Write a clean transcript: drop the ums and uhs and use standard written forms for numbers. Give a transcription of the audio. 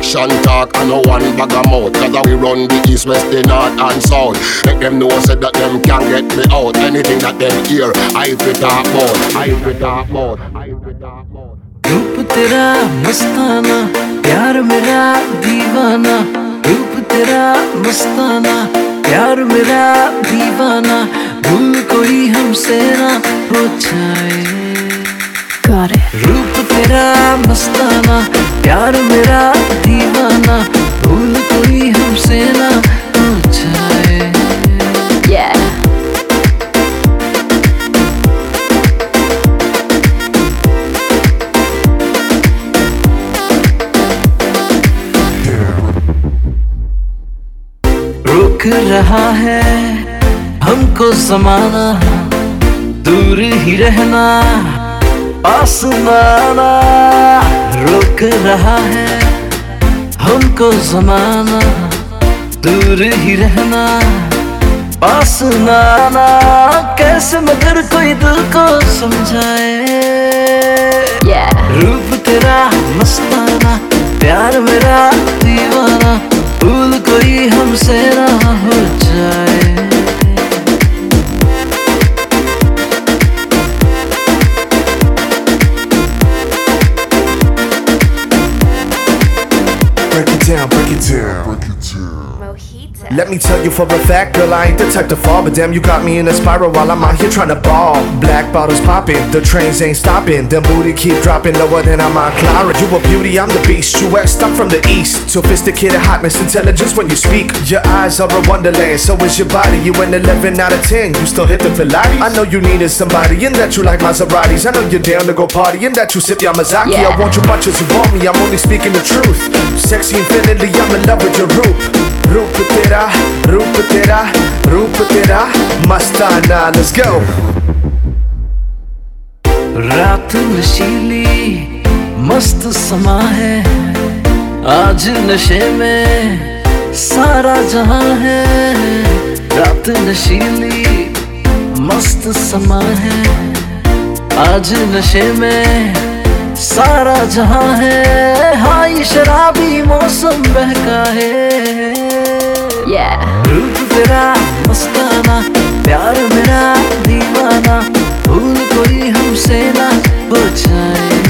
action talk and no one bag a mouth. Cause we run the east, west, the north and south. Let them know said that them can't get me out. Anything that them hear, I fi talk about. I fi talk about. रूप तेरा मस्ताना, प्यार मेरा दीवाना। रूप तेरा मस्ताना, प्यार मेरा दीवाना। भूल कोई हमसे ना हो जाए। Got it. रूप तेरा मस्ताना, प्यार मेरा दीवाना। भूल कोई हमसे ना हो जाए। Yeah. रोक रहा है हमको ज़माना, दूर ही रहना पास न आना। रोक रहा है हमको ज़माना, दूर ही रहना पास न आना। कैसे मगर कोई दिल को समझाए। Yeah. रूप तेरा मस्ताना, प्यार मेरा दीवाना। भूल कोई हमसे ना हो जाए। Break it down, break it down. Mojito. Let me tell you for a fact, girl, I ain't the type to fall, but damn, you got me in a spiral while I'm out here trying to ball. Black bottles popping, the trains ain't stopping, them booty keep dropping lower than I'm on Clara. You a beauty, I'm the beast. You west, I'm from the east. Sophisticated hotness, intelligence when you speak. Your eyes are a wonderland, so is your body. You an 11 out of 10, you still hit the Pilates. I know you needed somebody, and that you like Maseratis. I know you're down to go party, and that you sip Yamazaki. Yeah. I want you much as you want me, I'm only speaking the truth. Sexy infinitely, I'm in love with your roop. रूप तेरा, रूप तेरा, रूप तेरा मस्ताना, let's go. रात नशीली मस्त समा है, आज नशे में सारा जहां है। रात नशीली मस्त समा है, आज नशे में सारा जहां है। हाय शराबी मौसम बहका है। Yeah. रूप तेरा मस्ताना, प्यार मेरा दीवाना। भूल कोई हमसे ना हो जाए।